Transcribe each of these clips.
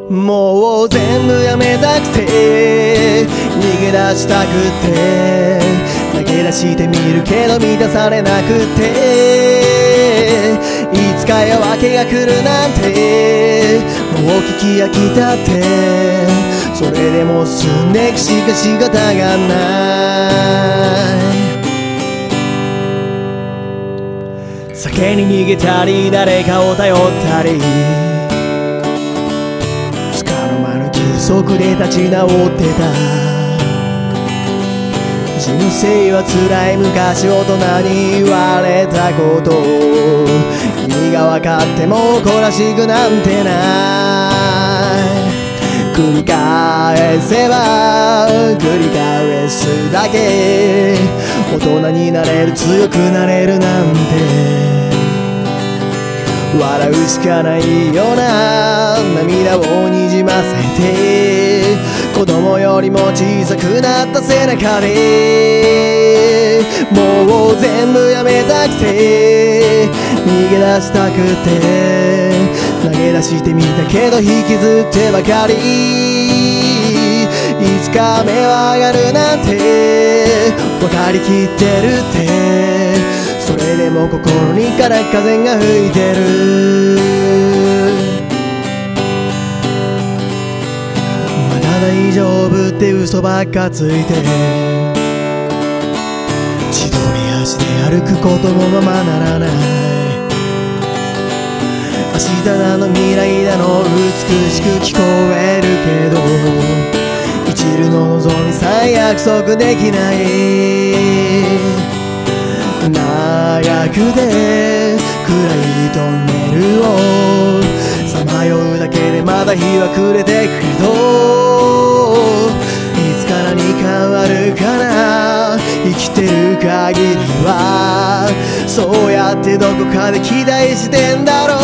もう全部やめたくて逃げ出したくて投げ出してみるけど満たされなくていつか夜明けが来るなんてもう聞き飽きたってそれでも進んでくしか仕方がない酒に逃げたり誰かを頼ったりつかの間の休息で立ち直ってた人生は辛い昔大人に言われたこと意味が分かっても誇らしくなんてない繰り返せば繰り返すだけ大人になれる強くなれるなんて笑うしかないような涙をにじませて子供よりも小さくなった背中でもう全部やめたくて逃げ出したくて投げ出してみたけど引きずってばかりいつか目は上がるなんて分かりきってるってそれでも心にから風が吹いてるまだ大丈夫って嘘ばっかついて千鳥足で歩くこともままならない明日だの未来だの美しく聞こえるけど一縷の望みさえ約束できない長くて暗いトンネルをさまようだけでまだ日は暮れてくけどいつか何かあるかな生きてる限りはそうやってどこかで期待してんだろ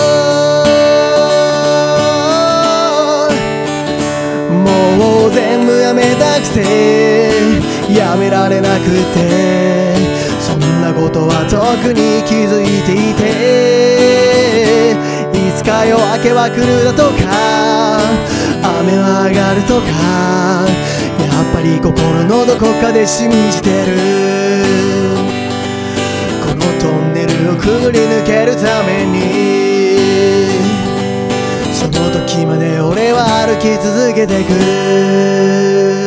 うもう全部やめたくてやめられなくてそんなことは特に気づいていていつか夜明けは来るだとか雨は上がるとかやっぱり心のどこかで信じてるこのトンネルをくぐり抜けるためにその時まで俺は歩き続けてく